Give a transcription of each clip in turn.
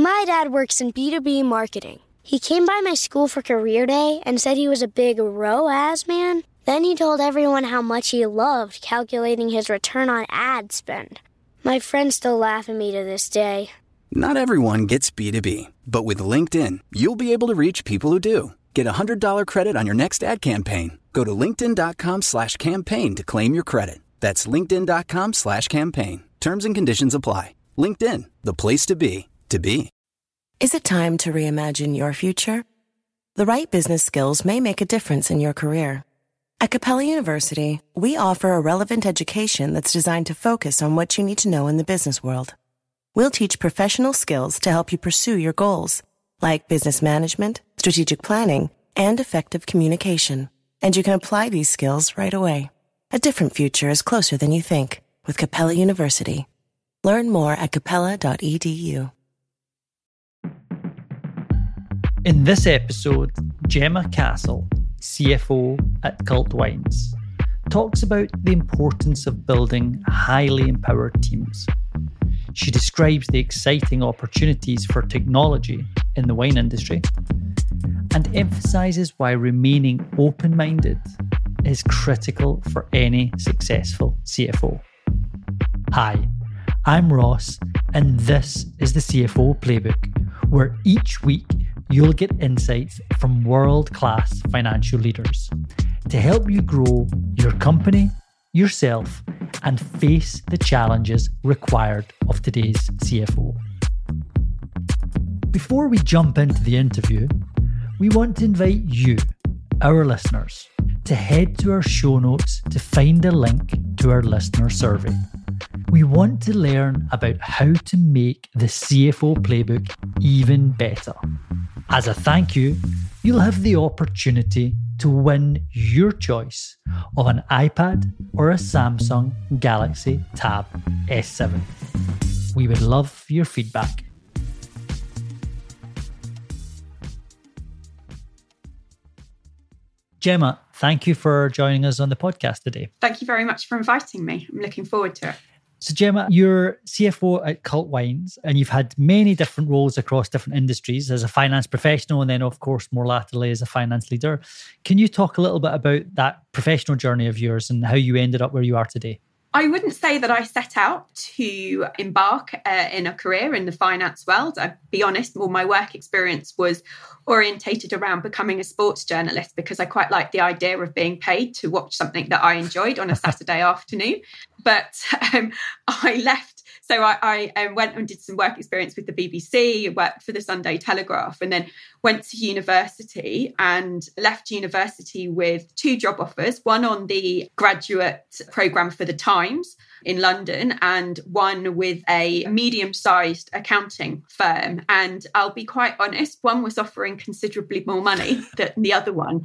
My dad works in B2B marketing. He came by my school for career day and said he was a big ROAS man. Then he told everyone how much he loved calculating his return on ad spend. My friends still laugh at me to this day. Not everyone gets B2B, but with LinkedIn, you'll be able to reach people who do. Get a $100 credit on your next ad campaign. Go to linkedin.com/campaign to claim your credit. That's linkedin.com/campaign. Terms and conditions apply. LinkedIn, the place to be, to be. Is it time to reimagine your future? The right business skills may make a difference in your career. At Capella University, we offer a relevant education that's designed to focus on what you need to know in the business world. We'll teach professional skills to help you pursue your goals, like business management, strategic planning, and effective communication. And you can apply these skills right away. A different future is closer than you think with Capella University. Learn more at capella.edu. In this episode, Gemma Castle, CFO at Cult Wines, talks about the importance of building highly empowered teams. She describes the exciting opportunities for technology in the wine industry and emphasises why remaining open-minded is critical for any successful CFO. Hi, I'm Ross, and this is the CFO Playbook, where each week you'll get insights from world-class financial leaders to help you grow your company, yourself, and face the challenges required of today's CFO. Before we jump into the interview, we want to invite you, our listeners, to head to our show notes to find a link to our listener survey. We want to learn about how to make the CFO Playbook even better. As a thank you, you'll have the opportunity to win your choice of an iPad or a Samsung Galaxy Tab S7. We would love your feedback. Gemma, thank you for joining us on the podcast today. Thank you very much for inviting me. I'm looking forward to it. So Gemma, you're CFO at Cult Wines, and you've had many different roles across different industries as a finance professional, and then of course more latterly as a finance leader. Can you talk a little bit about that professional journey of yours and how you ended up where you are today? I wouldn't say that I set out to embark in a career in the finance world. I'll be honest, all my work experience was orientated around becoming a sports journalist because I quite liked the idea of being paid to watch something that I enjoyed on a Saturday afternoon. But I left. So I went and did some work experience with the BBC, worked for the Sunday Telegraph, and then went to university and left university with 2 job offers, one on the graduate programme for the Times in London and one with a medium-sized accounting firm. And I'll be quite honest, one was offering considerably more money than the other one.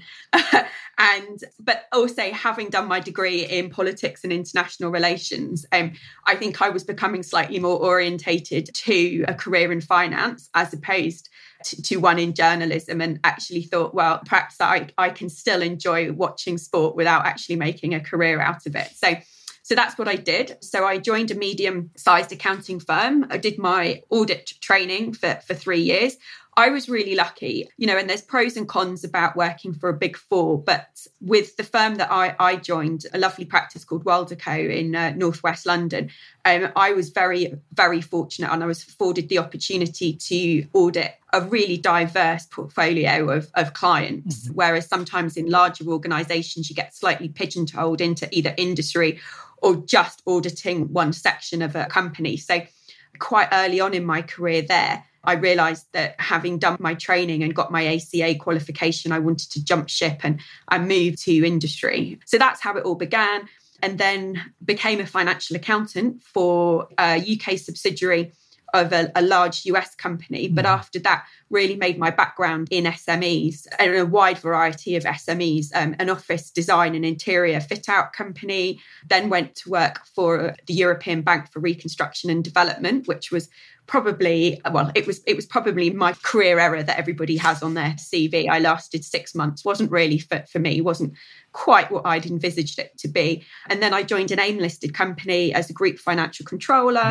But also having done my degree in politics and international relations, I think I was becoming slightly more orientated to a career in finance as opposed to one in journalism, and actually thought, well, perhaps I can still enjoy watching sport without actually making a career out of it. So that's what I did. So I joined a medium-sized accounting firm. I did my audit training for 3 years. I was really lucky, and there's pros and cons about working for a big four. But with the firm that I joined, a lovely practice called Wilderco in northwest London, I was very, very fortunate, and I was afforded the opportunity to audit a really diverse portfolio of clients. Mm-hmm. Whereas sometimes in larger organisations, you get slightly pigeonholed into either industry or just auditing one section of a company. So quite early on in my career there, I realised that having done my training and got my ACA qualification, I wanted to jump ship and move to industry. So that's how it all began. And then became a financial accountant for a UK subsidiary of a large US company. But after that, really made my background in SMEs and a wide variety of SMEs, an office design and interior fit out company, then went to work for the European Bank for Reconstruction and Development, which was probably, it was probably my career error that everybody has on their CV. I lasted 6 months, wasn't really fit for me, wasn't quite what I'd envisaged it to be. And then I joined an AIM listed company as a group financial controller,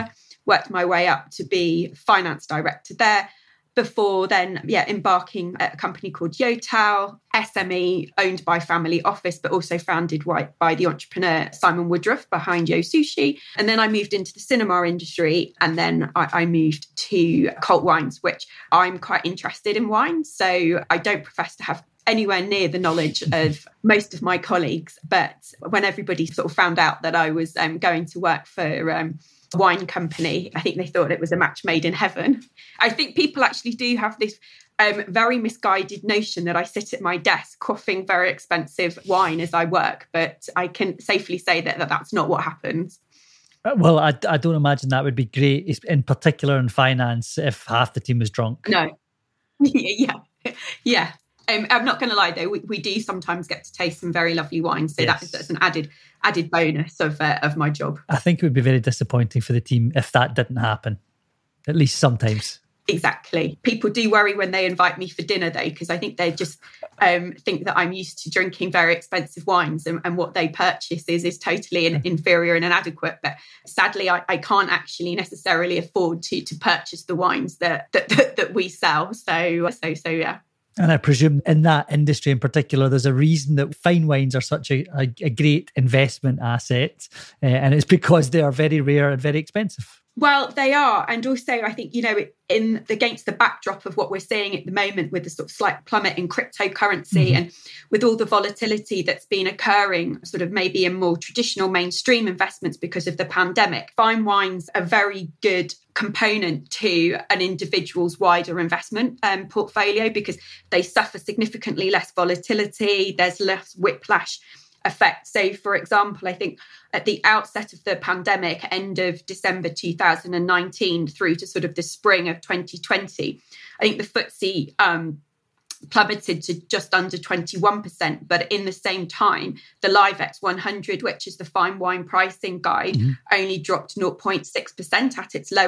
worked my way up to be finance director there. Before then, embarking at a company called Yotal, SME, owned by family office, but also founded by the entrepreneur Simon Woodruff behind Yo Sushi. And then I moved into the cinema industry, and then I moved to Cult Wines, which I'm quite interested in wine. So I don't profess to have anywhere near the knowledge of most of my colleagues. But when everybody sort of found out that I was going to work for wine company, I think they thought it was a match made in heaven. I think people actually do have this very misguided notion that I sit at my desk quaffing very expensive wine as I work, but I can safely say that that's not what happens. Well, I don't imagine that would be great, in particular in finance, if half the team was drunk. No. Yeah. I'm not going to lie, though. We do sometimes get to taste some very lovely wines, so yes. That's an added bonus of my job. I think it would be very disappointing for the team if that didn't happen, at least sometimes. Exactly. People do worry when they invite me for dinner, though, because I think they just think that I'm used to drinking very expensive wines, and what they purchase is totally inferior and inadequate. But sadly, I can't actually necessarily afford to purchase the wines that we sell. So yeah. And I presume in that industry in particular, there's a reason that fine wines are such a great investment asset. And it's because they are very rare and very expensive. Well, they are. And also, I think, against the backdrop of what we're seeing at the moment with the sort of slight plummet in cryptocurrency and with all the volatility that's been occurring sort of maybe in more traditional mainstream investments because of the pandemic, fine wines are a very good component to an individual's wider investment portfolio because they suffer significantly less volatility. There's less whiplash effect. So, for example, I think at the outset of the pandemic, end of December 2019 through to sort of the spring of 2020, I think the FTSE plummeted to just under 21%. But in the same time, the Livex 100, which is the fine wine pricing guide, only dropped 0.6% at its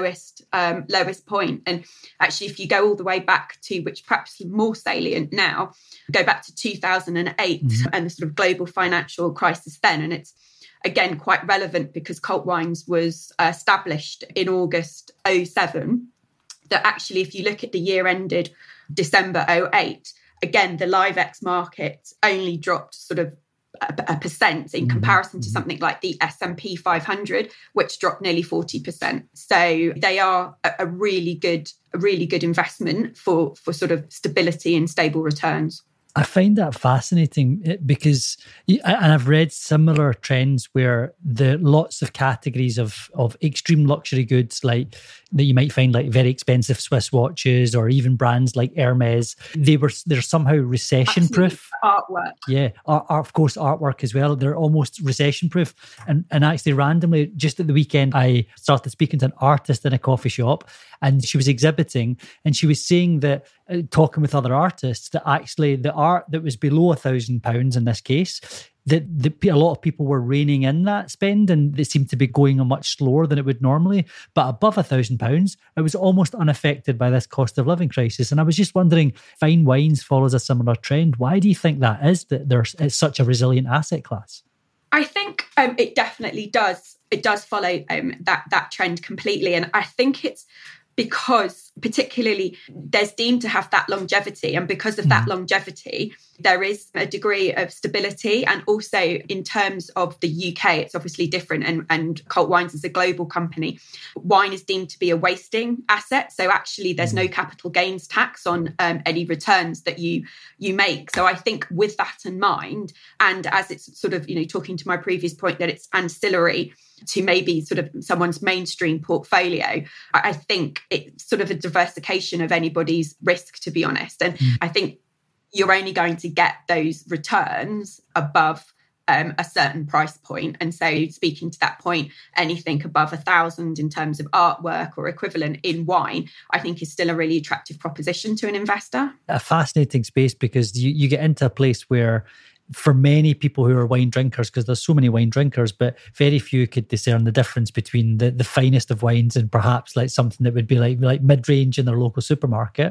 lowest point. And actually, if you go all the way back to, which perhaps more salient now, go back to 2008 and the sort of global financial crisis then. And it's, again, quite relevant because Cult Wines was established in August 2007. That actually, if you look at the year ended December 2008, again, the Livex market only dropped sort of a percent in comparison to something like the S&P 500, which dropped nearly 40%. So they are a really good investment for sort of stability and stable returns. I find that fascinating because, and I've read similar trends where the lots of categories of extreme luxury goods, like that you might find like very expensive Swiss watches or even brands like Hermes, they're somehow recession proof. Artwork, yeah, of course, artwork as well. They're almost recession proof. And actually, randomly, just at the weekend, I started speaking to an artist in a coffee shop, and she was exhibiting, and she was saying that, talking with other artists, that actually the art that was below £1,000 in this case, that a lot of people were reining in that spend, and they seemed to be going much slower than it would normally. But above £1,000, it was almost unaffected by this cost of living crisis. And I was just wondering, fine wines follows a similar trend. Why do you think that is, that it's such a resilient asset class? I think it definitely does. It does follow that trend completely. And I think it's because particularly there's deemed to have that longevity. And because of that longevity, there is a degree of stability. And also in terms of the UK, it's obviously different. And Cult Wines is a global company. Wine is deemed to be a wasting asset. So actually there's no capital gains tax on any returns that you make. So I think with that in mind, and as it's sort of, talking to my previous point that it's ancillary to maybe sort of someone's mainstream portfolio, I think it's sort of a diversification of anybody's risk, to be honest. And I think you're only going to get those returns above a certain price point. And so speaking to that point, anything above 1,000 in terms of artwork or equivalent in wine, I think is still a really attractive proposition to an investor. A fascinating space, because you get into a place where, for many people who are wine drinkers, because there's so many wine drinkers, but very few could discern the difference between the finest of wines and perhaps like something that would be like mid-range in their local supermarket.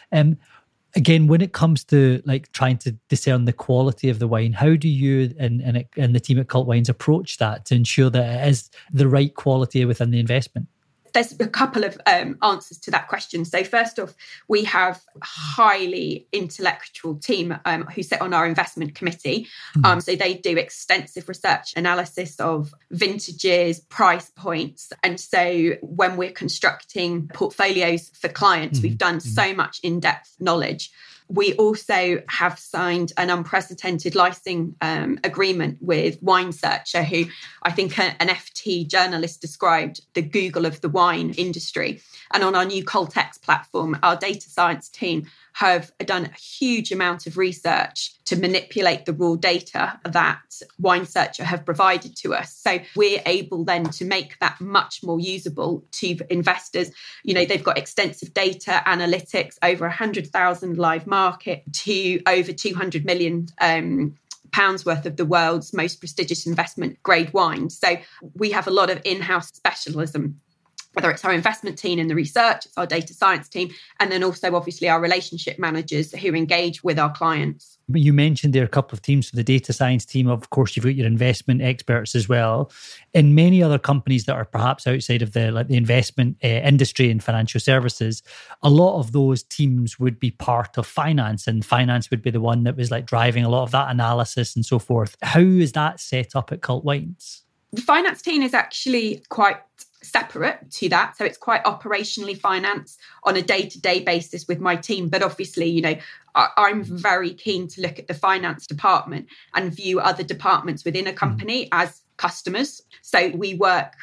Again, when it comes to like trying to discern the quality of the wine, how do you and the team at Cult Wines approach that to ensure that it is the right quality within the investment? There's a couple of answers to that question. So first off, we have a highly intellectual team who sit on our investment committee. So they do extensive research analysis of vintages, price points. And so when we're constructing portfolios for clients, we've done so much in-depth knowledge. We also have signed an unprecedented licensing agreement with Wine Searcher, who I think an FT journalist described the Google of the wine industry. And on our new Coltex platform, our data science team have done a huge amount of research to manipulate the raw data that Wine Searcher have provided to us. So we're able then to make that much more usable to investors. You know, they've got extensive data analytics, over 100,000 live market to over 200 million pounds worth of the world's most prestigious investment grade wine. So we have a lot of in-house specialism, whether it's our investment team in the research, it's our data science team, and then also obviously our relationship managers who engage with our clients. But you mentioned there a couple of teams. So the data science team, of course, you've got your investment experts as well. In many other companies that are perhaps outside of the investment industry and financial services, a lot of those teams would be part of finance, and finance would be the one that was like driving a lot of that analysis and so forth. How is that set up at Cult Wines? The finance team is actually quite separate to that. So it's quite operationally finance on a day-to-day basis with my team. But obviously, you know, I'm very keen to look at the finance department and view other departments within a company as customers. So we work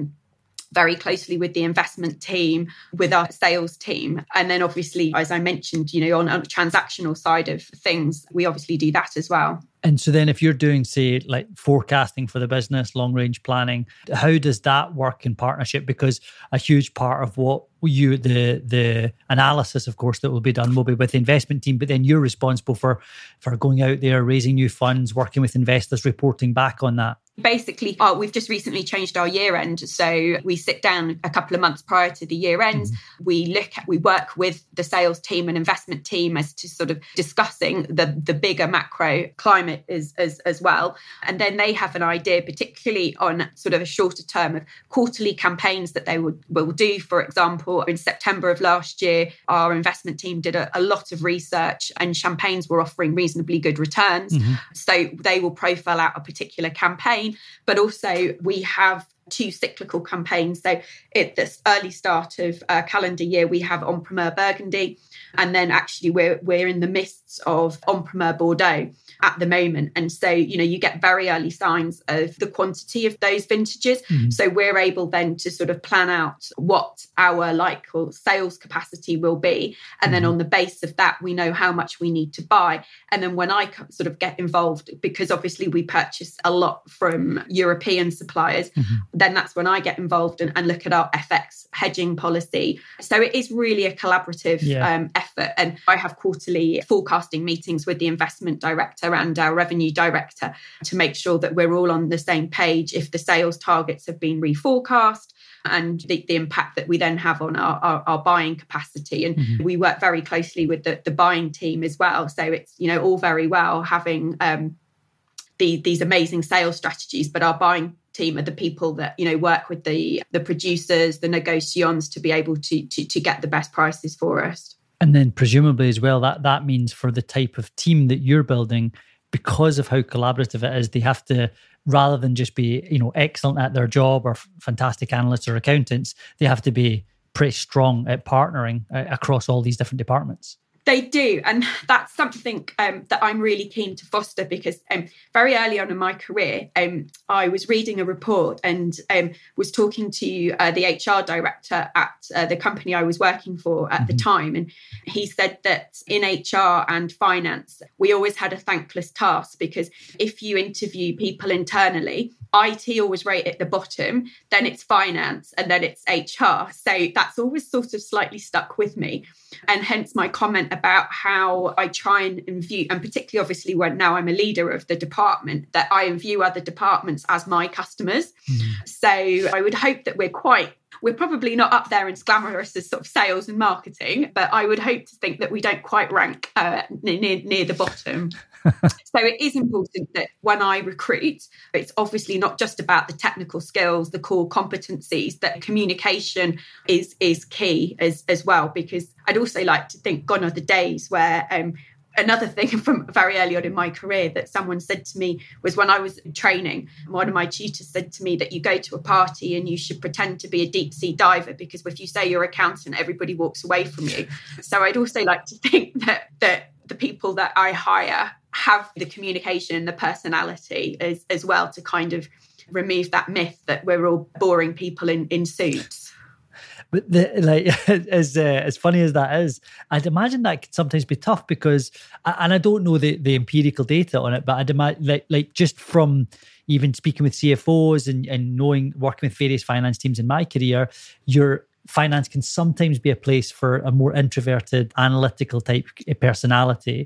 very closely with the investment team, with our sales team. And then obviously, as I mentioned, you know, on a transactional side of things, we obviously do that as well. And so then if you're doing, say, like forecasting for the business, long-range planning, how does that work in partnership? Because a huge part of what the analysis, of course, that will be done will be with the investment team, but then you're responsible for going out there, raising new funds, working with investors, reporting back on that. Basically, we've just recently changed our year end. So we sit down a couple of months prior to the year end. We work with the sales team and investment team as to sort of discussing the bigger macro climate as well. And then they have an idea, particularly on sort of a shorter term, of quarterly campaigns that they will do. For example, in September of last year, our investment team did a lot of research and champagnes were offering reasonably good returns. So they will profile out a particular campaign. But also we have 2 cyclical campaigns. So at this early start of calendar year, we have Empereur Burgundy. And then actually we're in the midst of Empereur Bordeaux at the moment. And so, you know, you get very early signs of the quantity of those vintages. So we're able then to sort of plan out what our sales capacity will be. And then on the base of that, we know how much we need to buy. And then when I sort of get involved, because obviously we purchase a lot from European suppliers, then that's when I get involved and look at our FX hedging policy. So it is really a collaborative effort. And I have quarterly forecasting meetings with the investment director and our revenue director to make sure that we're all on the same page if the sales targets have been reforecast, and the impact that we then have on our buying capacity. And we work very closely with the buying team as well. So it's, you know, all very well having these amazing sales strategies, but our buying team are the people that, you know, work with the producers, the negotiants, to be able to get the best prices for us. And then presumably as well, that means for the type of team that you're building, because of how collaborative it is, they have to, rather than just be, you know, excellent at their job or fantastic analysts or accountants, they have to be pretty strong at partnering across all these different departments. They do. And that's something that I'm really keen to foster, because very early on in my career, I was reading a report and was talking to the HR director at the company I was working for at the time. And he said that in HR and finance, we always had a thankless task, because if you interview people internally, IT always rate at the bottom, then it's finance, and then it's HR. So that's always sort of slightly stuck with me. And hence my comment about how I try and view, and particularly obviously when now I'm a leader of the department, that I view other departments as my customers. So I would hope that we're probably not up there as glamorous as sort of sales and marketing, but I would hope to think that we don't quite rank near the bottom. So it is important that when I recruit, it's obviously not just about the technical skills, the core competencies, that communication is key as well, because I'd also like to think gone are the days where another thing from very early on in my career that someone said to me was when I was training, one of my tutors said to me that you go to a party and you should pretend to be a deep sea diver, because if you say you're an accountant, everybody walks away from you. So I'd also like to think that the people that I hire have the communication and the personality as well, to kind of remove that myth that we're all boring people in suits. But as funny as that is, I'd imagine that could sometimes be tough because, and I don't know the empirical data on it, but I'd imagine like just from even speaking with CFOs and knowing, working with various finance teams in my career, your finance can sometimes be a place for a more introverted, analytical type personality.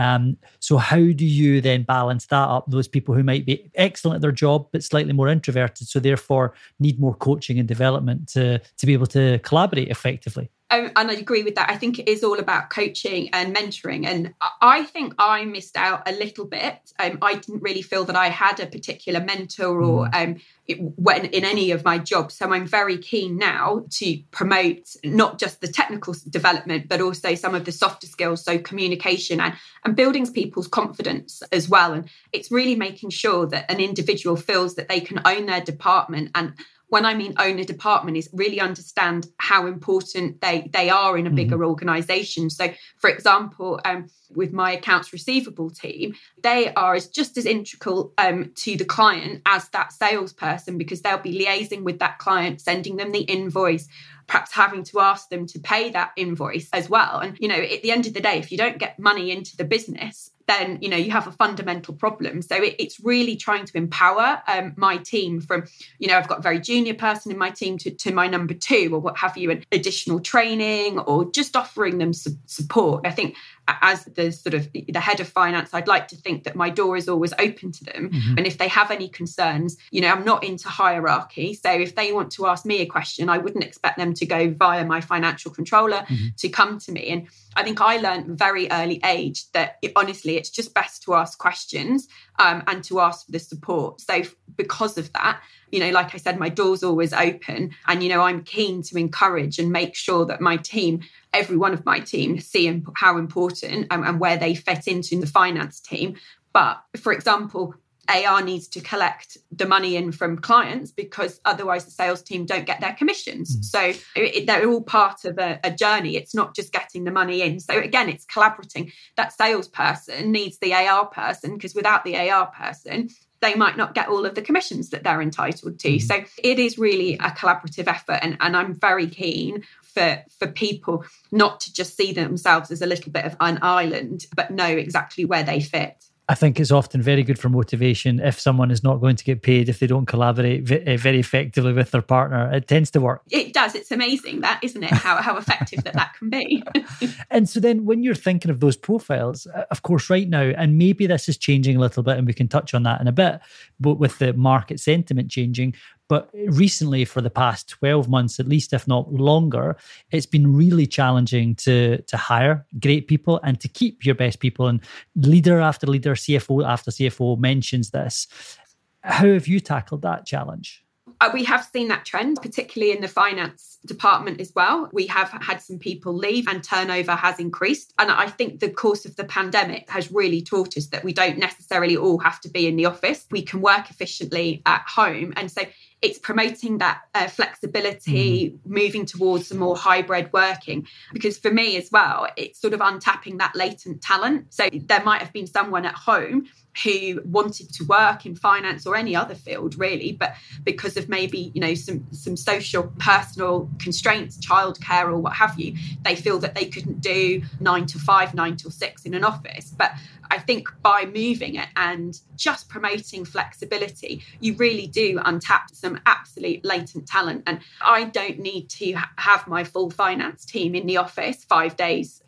So how do you then balance that up? Those people who might be excellent at their job, but slightly more introverted, so therefore need more coaching and development to be able to collaborate effectively. And I agree with that. I think it is all about coaching and mentoring. And I think I missed out a little bit. I didn't really feel that I had a particular mentor or when in any of my jobs. So I'm very keen now to promote not just the technical development, but also some of the softer skills. So communication and building people's confidence as well. And it's really making sure that an individual feels that they can own their department. And when I mean own a department, is really understand how important they are in a bigger organisation. So, for example, with my accounts receivable team, they are just as integral to the client as that salesperson, because they'll be liaising with that client, sending them the invoice, perhaps having to ask them to pay that invoice as well. And, at the end of the day, if you don't get money into the business, then, you have a fundamental problem. So it's really trying to empower my team from, I've got a very junior person in my team to my number 2 or what have you, and additional training or just offering them support. I think as the sort of the head of finance, I'd like to think that my door is always open to them. And if they have any concerns, I'm not into hierarchy. So if they want to ask me a question, I wouldn't expect them to go via my financial controller to come to me. And I think I learned very early age that honestly, it's just best to ask questions and to ask for the support. So because of that, like I said, my door's always open. And, I'm keen to encourage and make sure that my team, every one of my team, see how important and where they fit into the finance team. But for example, AR needs to collect the money in from clients because otherwise the sales team don't get their commissions. So they're all part of a journey. It's not just getting the money in. So again, it's collaborating. That salesperson needs the AR person, because without the AR person, they might not get all of the commissions that they're entitled to. So it is really a collaborative effort. And I'm very keen for people not to just see themselves as a little bit of an island, but know exactly where they fit. I think it's often very good for motivation if someone is not going to get paid if they don't collaborate very effectively with their partner. It tends to work. It does. It's amazing, that, isn't it? How effective that can be. And so then when you're thinking of those profiles, of course, right now, and maybe this is changing a little bit and we can touch on that in a bit, but with the market sentiment changing, but recently, for the past 12 months, at least, if not longer, it's been really challenging to hire great people and to keep your best people. And leader after leader, CFO after CFO mentions this. How have you tackled that challenge? We have seen that trend, particularly in the finance department as well. We have had some people leave and turnover has increased. And I think the course of the pandemic has really taught us that we don't necessarily all have to be in the office. We can work efficiently at home. And so it's promoting that flexibility, moving towards some more hybrid working. Because for me as well, it's sort of untapping that latent talent. So there might have been someone at home who wanted to work in finance or any other field really, but because of maybe, some social, personal constraints, childcare or what have you, they feel that they couldn't do 9 to 5, 9 to 6 in an office. But I think by moving it and just promoting flexibility, you really do untap some absolute latent talent. And I don't need to have my full finance team in the office 5 days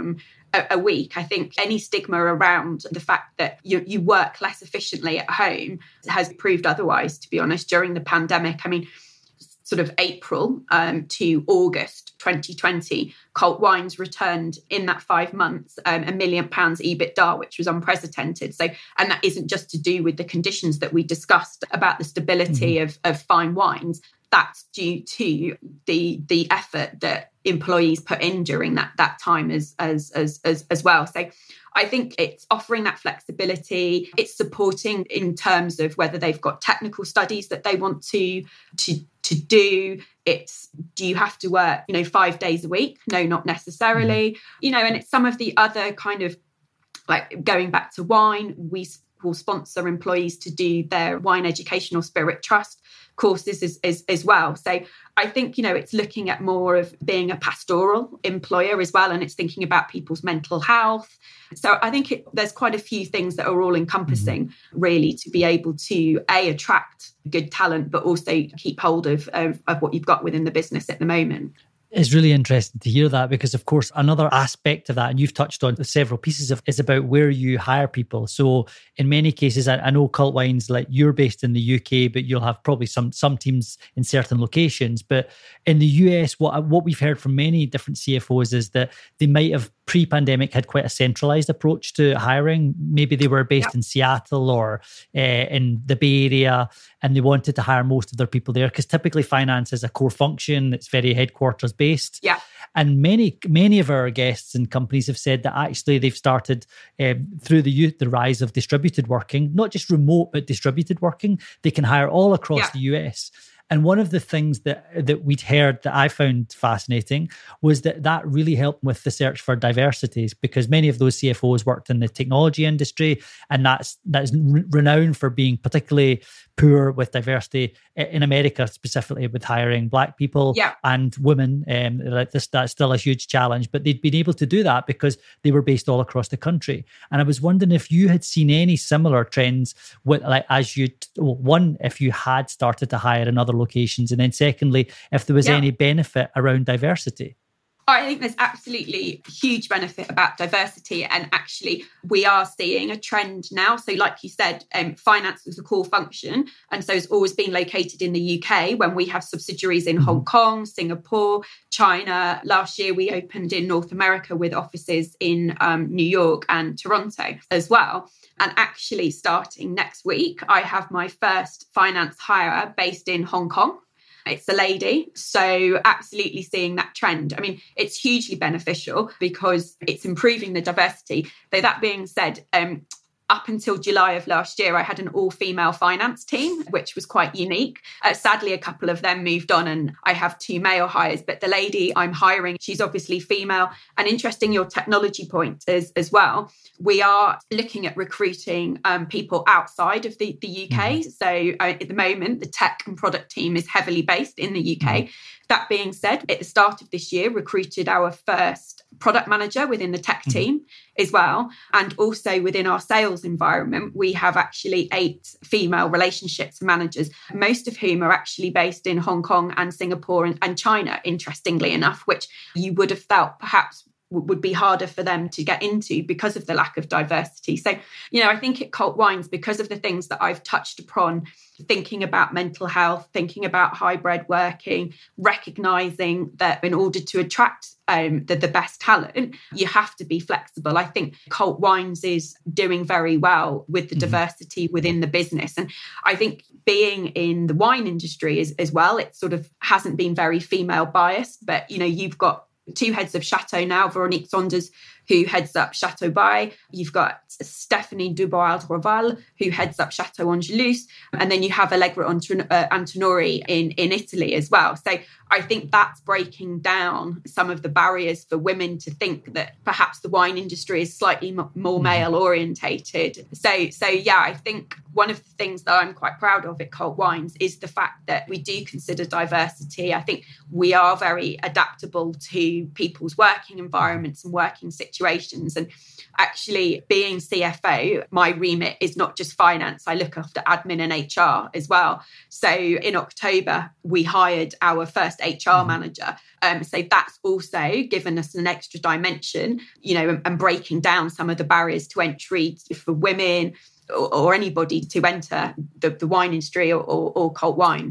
a week. I think any stigma around the fact that you work less efficiently at home has proved otherwise, to be honest, during the pandemic. I mean, sort of April to August 2020, Cult Wines returned in that 5 months £1 million EBITDA, which was unprecedented. So, and that isn't just to do with the conditions that we discussed about the stability of fine wines. That's due to the effort that employees put in during that time as well. So I think it's offering that flexibility. It's supporting in terms of whether they've got technical studies that they want to do. It's, do you have to work, 5 days a week? No, not necessarily. And it's some of the other kind of, like going back to wine, we will sponsor employees to do their wine educational spirit trust courses as well. So I think, it's looking at more of being a pastoral employer as well. And it's thinking about people's mental health. So I think there's quite a few things that are all encompassing really to be able to attract good talent, but also keep hold of what you've got within the business at the moment. It's really interesting to hear that because, of course, another aspect of that, and you've touched on several pieces of, is about where you hire people. So in many cases, I know Cult Wines, like you're based in the UK, but you'll have probably some teams in certain locations. But in the US, what we've heard from many different CFOs is that they might have pre-pandemic had quite a centralized approach to hiring. Maybe they were based in Seattle or in the Bay Area, and they wanted to hire most of their people there because typically finance is a core function. It's very headquarters based. Yeah. And many of our guests and companies have said that actually they've started through the rise of distributed working, not just remote, but distributed working. They can hire all across the US. And one of the things that we'd heard that I found fascinating was that really helped with the search for diversities, because many of those CFOs worked in the technology industry, and that's renowned for being particularly poor with diversity in America, specifically with hiring Black people and women. That's still a huge challenge, but they'd been able to do that because they were based all across the country. And I was wondering if you had seen any similar trends with, like, if you had started to hire in other locations, and then secondly, if there was any benefit around diversity. I think there's absolutely a huge benefit about diversity. And actually, we are seeing a trend now. So like you said, finance is a core function. And so it's always been located in the UK when we have subsidiaries in Hong Kong, Singapore, China. Last year, we opened in North America with offices in New York and Toronto as well. And actually, starting next week, I have my first finance hire based in Hong Kong. It's a lady. So absolutely seeing that trend. I mean, it's hugely beneficial because it's improving the diversity. Though that being said, up until July of last year, I had an all-female finance team, which was quite unique. Sadly, a couple of them moved on and I have 2 male hires. But the lady I'm hiring, she's obviously female. And interesting, your technology point is as well. We are looking at recruiting people outside of the UK. So at the moment, the tech and product team is heavily based in the UK. That being said, at the start of this year, recruited our first product manager within the tech team as well. And also within our sales environment, we have actually 8 female relationships managers, most of whom are actually based in Hong Kong and Singapore and China, interestingly enough, which you would have felt perhaps would be harder for them to get into because of the lack of diversity. So, I think at Cult Wines, because of the things that I've touched upon, thinking about mental health, thinking about hybrid working, recognizing that in order to attract the best talent, you have to be flexible. I think Cult Wines is doing very well with the diversity within the business. And I think being in the wine industry as well, it sort of hasn't been very female biased, but, you've got 2 heads of Chateau now, Veronique Saunders, who heads up Chateau Bay. You've got Stephanie Dubois-Roval, who heads up Chateau Angelus. And then you have Allegra Antonori in Italy as well. So I think that's breaking down some of the barriers for women to think that perhaps the wine industry is slightly more male orientated. So yeah, I think one of the things that I'm quite proud of at Cult Wines is the fact that we do consider diversity. I think we are very adaptable to people's working environments and working situations. And actually, being CFO, my remit is not just finance. I look after admin and HR as well. So in October, we hired our first HR manager. So that's also given us an extra dimension, and breaking down some of the barriers to entry for women or anybody to enter the wine industry or Cult Wines.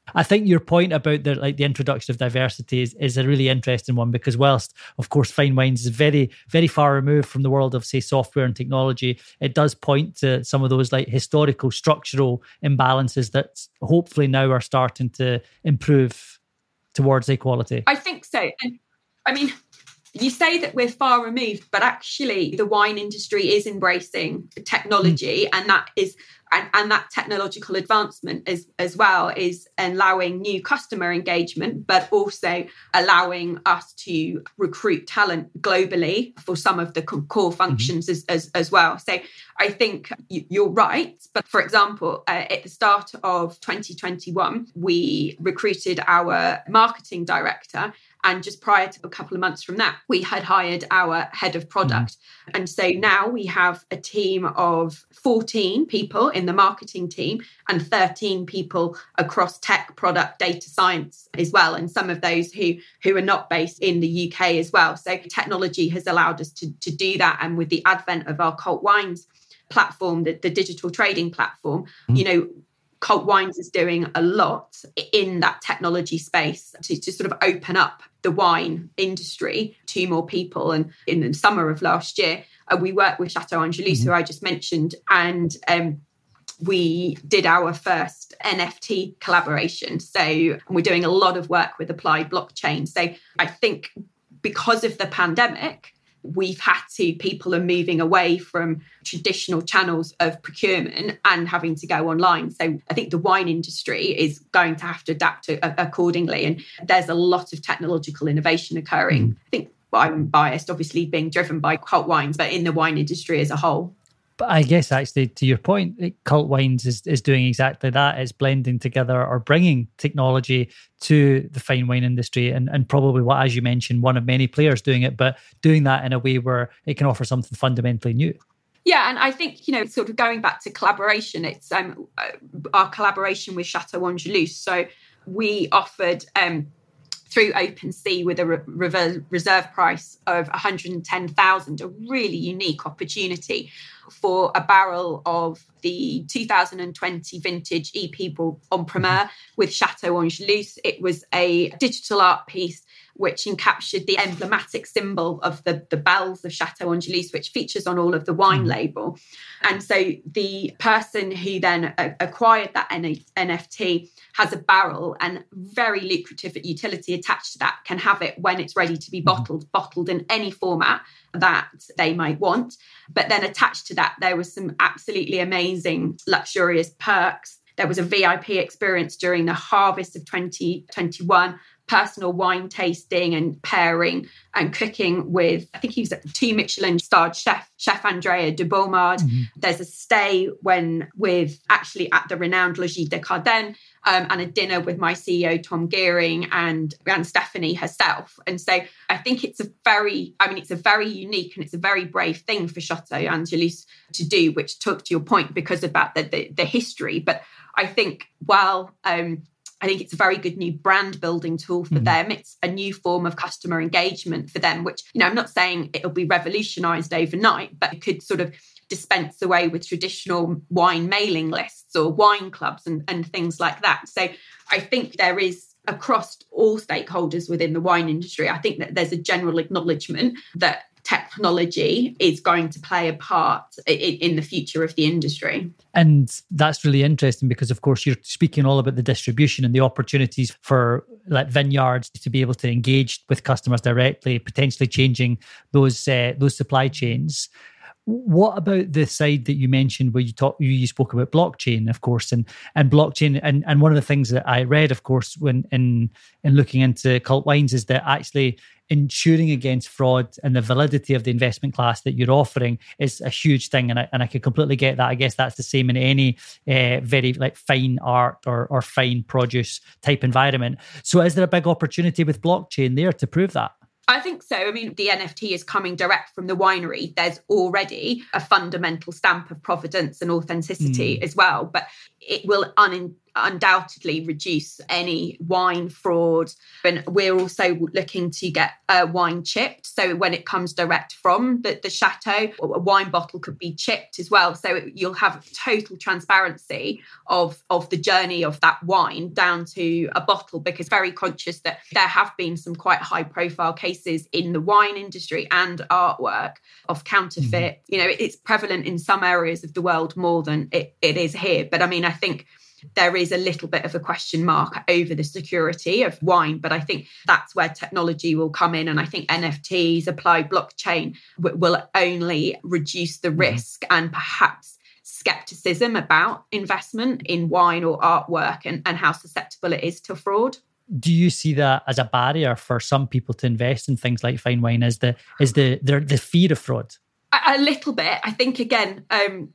I think your point about the introduction of diversity is a really interesting one, because whilst, of course, fine wines is very, very far removed from the world of, say, software and technology, it does point to some of those historical, structural imbalances that hopefully now are starting to improve towards equality. I think so. And I mean, you say that we're far removed, but actually the wine industry is embracing technology, and that is and that technological advancement as well is allowing new customer engagement, but also allowing us to recruit talent globally for some of the core functions as well. So I think you're right. But for example, at the start of 2021, we recruited our marketing director. And just prior to a couple of months from that, we had hired our head of product. And so now we have a team of 14 people in the marketing team and 13 people across tech, product, data science as well. And some of those who are not based in the UK as well. So technology has allowed us to do that. And with the advent of our Cult Wines platform, the digital trading platform, Cult Wines is doing a lot in that technology space to sort of open up the wine industry to more people. And in the summer of last year, we worked with Chateau Angelus, who I just mentioned, and we did our first NFT collaboration. So we're doing a lot of work with Applied Blockchain. So I think because of the pandemic, people are moving away from traditional channels of procurement and having to go online. So I think the wine industry is going to have to adapt accordingly. And there's a lot of technological innovation occurring. I think I'm biased, obviously being driven by Cult Wines, but in the wine industry as a whole. But I guess actually to your point, Cult Wines is doing exactly that. It's blending together or bringing technology to the fine wine industry and probably, what, as you mentioned, one of many players doing it, but doing that in a way where it can offer something fundamentally new. Yeah, and I think, sort of going back to collaboration, it's our collaboration with Chateau Angelus. So we offered through OpenSea with a reserve price of 110,000, a really unique opportunity for a barrel of the 2020 vintage EP en Primeur with Chateau Angelus. It was a digital art piece which encaptured the emblematic symbol of the bells of Chateau Angelus, which features on all of the wine label. And so the person who then acquired that NFT has a barrel, and very lucrative utility attached to that, can have it when it's ready to be bottled in any format that they might want. But then attached to that, there was some absolutely amazing luxurious perks. There was a VIP experience during the harvest of 2021, personal wine tasting and pairing and cooking with, I think he was a 2 Michelin-starred chef Andrea de Beaumard. There's a stay actually at the renowned Logis de Carden, and a dinner with my CEO, Tom Gearing, and Stephanie herself. And so I think it's a very unique and it's a very brave thing for Chateau Angelus to do, which took to your point because about the history. But I think I think it's a very good new brand building tool for them. It's a new form of customer engagement for them, which, I'm not saying it'll be revolutionized overnight, but it could sort of dispense away with traditional wine mailing lists or wine clubs and things like that. So I think there is, across all stakeholders within the wine industry, I think that there's a general acknowledgement that technology is going to play a part in the future of the industry. And that's really interesting because, of course, you're speaking all about the distribution and the opportunities for vineyards to be able to engage with customers directly, potentially changing those supply chains. What about the side that you mentioned where you spoke about blockchain, of course, and blockchain, and one of the things that I read, of course, when in looking into Cult Wines, is that actually ensuring against fraud and the validity of the investment class that you're offering is a huge thing, and I can completely get that. I guess that's the same in any very fine art or fine produce type environment. So is there a big opportunity with blockchain there to prove that? I think so. I mean, the NFT is coming direct from the winery. There's already a fundamental stamp of provenance and authenticity as well, but it will undoubtedly reduce any wine fraud. And we're also looking to get wine chipped. So when it comes direct from the chateau, a wine bottle could be chipped as well. So you'll have total transparency of the journey of that wine down to a bottle, because very conscious that there have been some quite high profile cases in the wine industry and artwork of counterfeit. You know, it's prevalent in some areas of the world more than it is here. But I mean, I think there is a little bit of a question mark over the security of wine, but I think that's where technology will come in. And I think NFTs, applied blockchain will only reduce the risk and perhaps skepticism about investment in wine or artwork and how susceptible it is to fraud. Do you see that as a barrier for some people to invest in things like fine wine? Is the fear of fraud? A little bit. I think, again,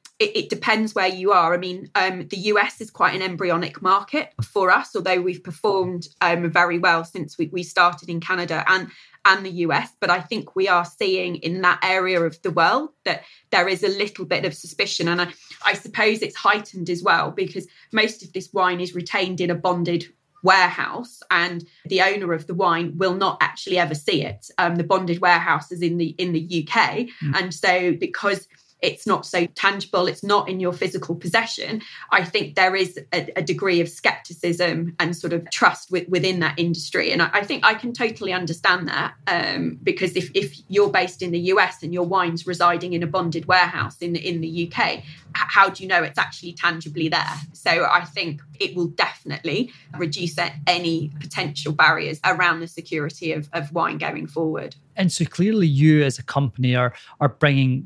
it depends where you are. I mean, the US is quite an embryonic market for us, although we've performed very well since we started in Canada and the US. But I think we are seeing in that area of the world that there is a little bit of suspicion. And I suppose it's heightened as well because most of this wine is retained in a bonded warehouse, and the owner of the wine will not actually ever see it. The bonded warehouse is in the UK, and so because it's not so tangible, it's not in your physical possession, I think there is a degree of skepticism and sort of trust within that industry. And I think I can totally understand that because if you're based in the US and your wine's residing in a bonded warehouse in the UK, how do you know it's actually tangibly there? So I think it will definitely reduce any potential barriers around the security of wine going forward. And so clearly you as a company are bringing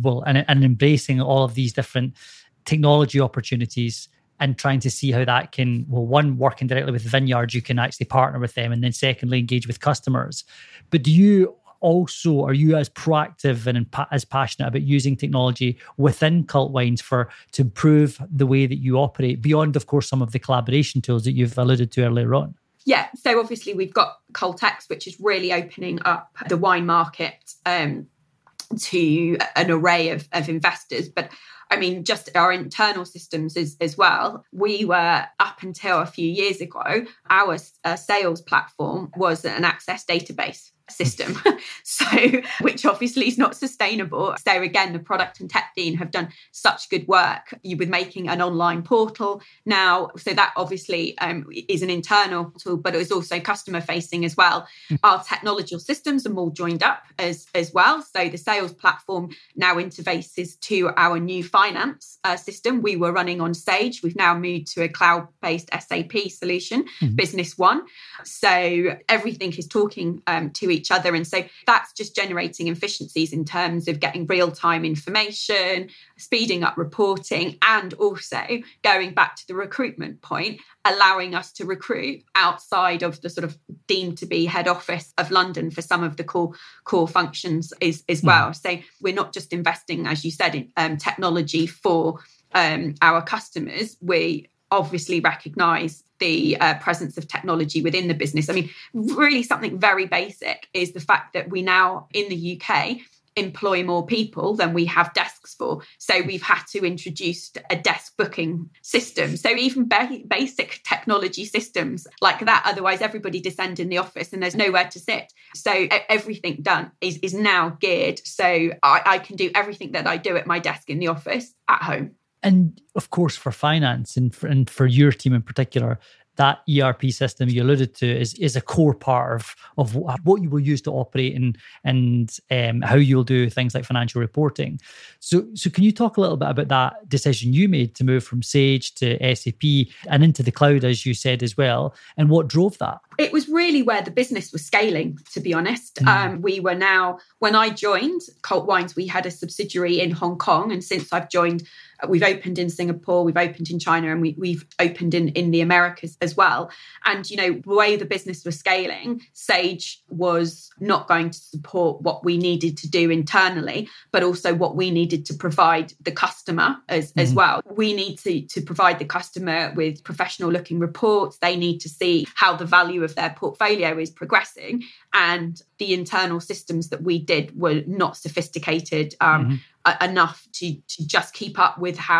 and embracing all of these different technology opportunities and trying to see how that can, one, working directly with vineyards, you can actually partner with them, and then secondly, engage with customers. But are you as proactive and as passionate about using technology within Cult Wines to improve the way that you operate beyond, of course, some of the collaboration tools that you've alluded to earlier on? Yeah, so obviously we've got Cultex, which is really opening up the wine market to an array of investors. But I mean, just our internal systems as well. We were, up until a few years ago, our sales platform was an Access database system, so which obviously is not sustainable. So again, the product and tech team have done such good work with making an online portal now. So that obviously is an internal tool, but it was also customer facing as well. Our technological systems are more joined up as well. So the sales platform now interfaces to our new finance system. We were running on Sage. We've now moved to a cloud-based SAP solution, Business One. So everything is talking to each other. And so that's just generating efficiencies in terms of getting real-time information, speeding up reporting, and also going back to the recruitment point, allowing us to recruit outside of the sort of deemed to be head office of London for some of the core functions as well. So we're not just investing, as you said, in technology for our customers. We obviously recognise the presence of technology within the business. I mean, really something very basic is the fact that we now in the UK employ more people than we have desks for. So we've had to introduce a desk booking system. So even basic technology systems like that, otherwise everybody descend in the office and there's nowhere to sit. So everything done is now geared. So I can do everything that I do at my desk in the office at home. And of course, for finance and for your team in particular, that ERP system you alluded to is a core part of what you will use to operate and how you'll do things like financial reporting. So can you talk a little bit about that decision you made to move from Sage to SAP and into the cloud, as you said as well, and what drove that? It was really where the business was scaling, to be honest. We were now, when I joined Cult Wines, we had a subsidiary in Hong Kong. And since I've joined, we've opened in Singapore, we've opened in China, and we've opened in the Americas as well. And, you know, the way the business was scaling, Sage was not going to support what we needed to do internally, but also what we needed to provide the customer as well. We need to provide the customer with professional looking reports. They need to see how the value of their portfolio is progressing. And the internal systems that we did were not sophisticated enough to just keep up with how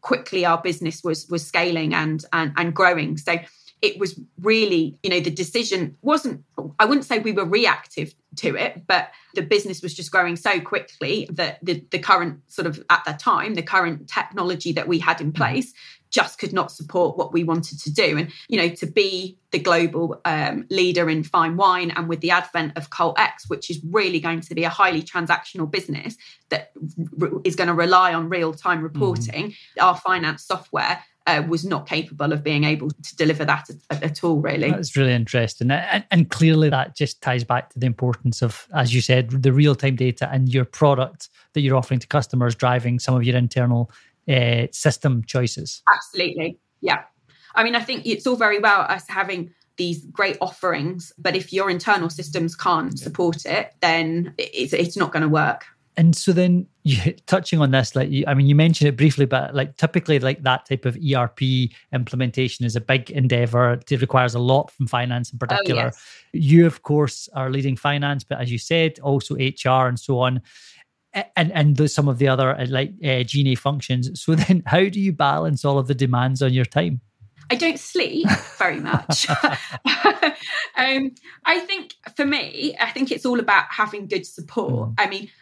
quickly our business was scaling and growing. So it was really, the decision wasn't, I wouldn't say we were reactive to it, but the business was just growing so quickly that the current sort of, at that time, the current technology that we had in place just could not support what we wanted to do. And, to be the global leader in fine wine, and with the advent of CultX, which is really going to be a highly transactional business that is going to rely on real-time reporting, our finance software was not capable of being able to deliver that at all, really. That's really interesting. And clearly that just ties back to the importance of, as you said, the real-time data and your product that you're offering to customers driving some of your internal system choices. Absolutely. Yeah. I mean, I think it's all very well us having these great offerings, but if your internal systems can't support it, then it's not going to work. And so then touching on this, you mentioned it briefly, but typically that type of ERP implementation is a big endeavor. It requires a lot from finance in particular. Oh, yes. You, of course, are leading finance, but as you said, also HR and so on. And some of the other G&A functions. So then how do you balance all of the demands on your time? I don't sleep very much. I think for me, it's all about having good support. I mean,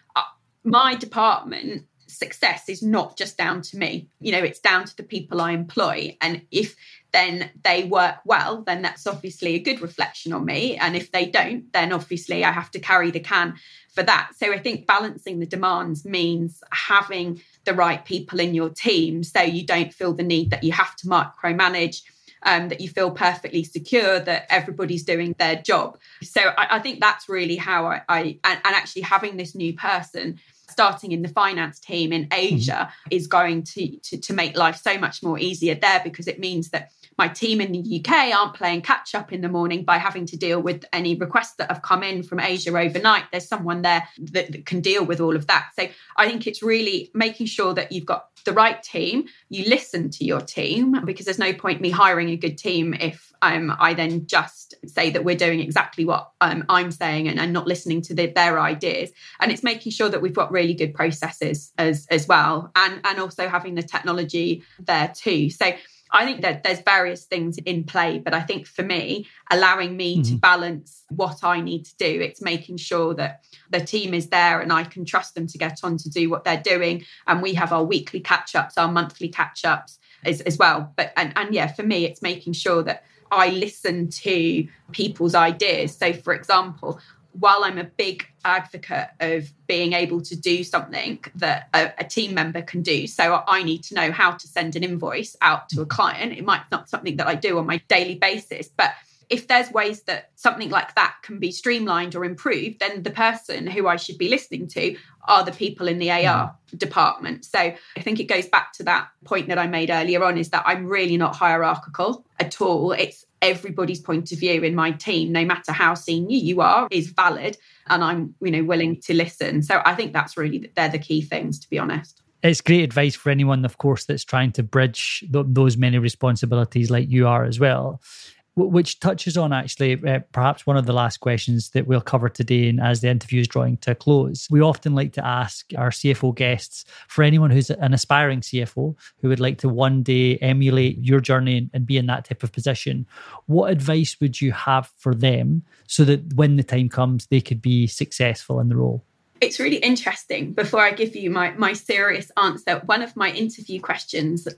my department success is not just down to me. It's down to the people I employ. And if then they work well, then that's obviously a good reflection on me. And if they don't, then obviously I have to carry the can for that. So I think balancing the demands means having the right people in your team so you don't feel the need that you have to micromanage, that you feel perfectly secure that everybody's doing their job. So I think that's really how I actually having this new person starting in the finance team in Asia is going to make life so much more easier there, because it means that my team in the UK aren't playing catch up in the morning by having to deal with any requests that have come in from Asia overnight. There's someone there that can deal with all of that. So I think it's really making sure that you've got the right team. You listen to your team, because there's no point me hiring a good team if I then just say that we're doing exactly what I'm saying and not listening to their ideas. And it's making sure that we've got really good processes as well, and also having the technology there too. So I think that there's various things in play, but I think for me, allowing me to balance what I need to do, it's making sure that the team is there and I can trust them to get on to do what they're doing. And we have our weekly catch-ups, our monthly catch-ups as well. But and yeah, for me, it's making sure that I listen to people's ideas. So for example, while I'm a big advocate of being able to do something that a team member can do, so I need to know how to send an invoice out to a client. It might not be something that I do on my daily basis, but if there's ways that something like that can be streamlined or improved, then the person who I should be listening to are the people in the AR department. So I think it goes back to that point that I made earlier on, is that I'm really not hierarchical at all. It's everybody's point of view in my team, no matter how senior you are, is valid, and I'm willing to listen. So I think they're the key things, to be honest. It's great advice for anyone, of course, that's trying to bridge those many responsibilities like you are as well. Which touches on actually perhaps one of the last questions that we'll cover today, and as the interview is drawing to a close. We often like to ask our CFO guests, for anyone who's an aspiring CFO who would like to one day emulate your journey and be in that type of position, what advice would you have for them so that when the time comes, they could be successful in the role? It's really interesting. Before I give you my serious answer, one of my interview questions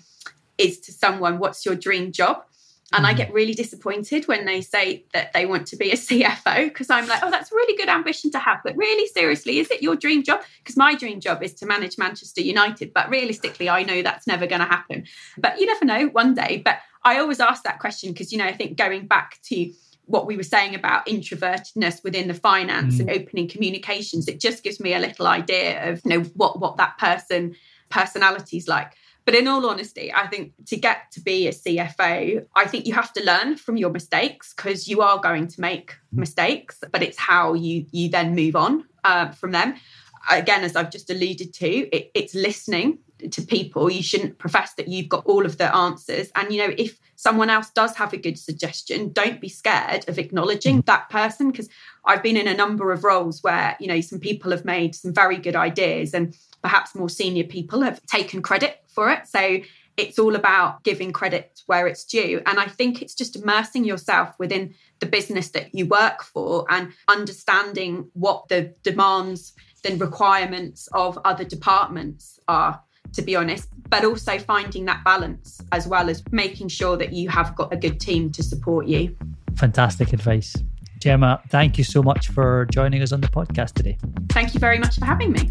is to someone, what's your dream job? And I get really disappointed when they say that they want to be a CFO, because I'm like, oh, that's a really good ambition to have. But really, seriously, is it your dream job? Because my dream job is to manage Manchester United. But realistically, I know that's never going to happen. But you never know, one day. But I always ask that question because, I think going back to what we were saying about introvertedness within the finance and opening communications, it just gives me a little idea of, what that personality's like. But in all honesty, I think to get to be a CFO, I think you have to learn from your mistakes, because you are going to make mistakes, but it's how you then move on from them. Again, as I've just alluded to, it's listening to people. You shouldn't profess that you've got all of the answers. And, if someone else does have a good suggestion, don't be scared of acknowledging that person, because I've been in a number of roles where, some people have made some very good ideas, and perhaps more senior people have taken credit for it. So it's all about giving credit where it's due. And I think it's just immersing yourself within the business that you work for and understanding what the demands and requirements of other departments are, to be honest, but also finding that balance as well as making sure that you have got a good team to support you. Fantastic advice. Gemma, thank you so much for joining us on the podcast today. Thank you very much for having me.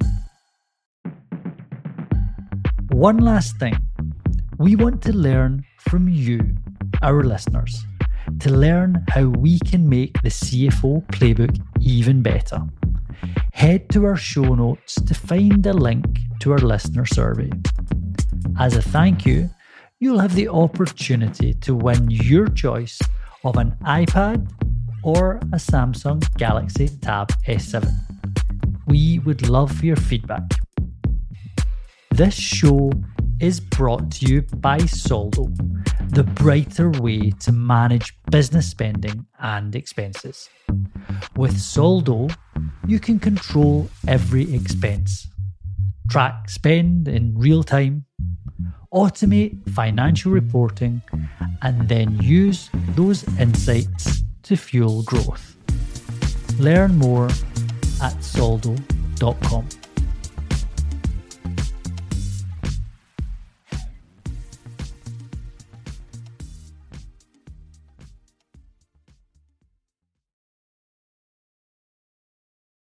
One last thing. We want to learn from you, our listeners, to learn how we can make the CFO Playbook even better. Head to our show notes to find a link to our listener survey. As a thank you, you'll have the opportunity to win your choice of an iPad or a Samsung Galaxy Tab S7. We would love your feedback. This show is brought to you by Soldo, the brighter way to manage business spending and expenses. With Soldo, you can control every expense, track spend in real time, automate financial reporting, and then use those insights to fuel growth. Learn more at soldo.com.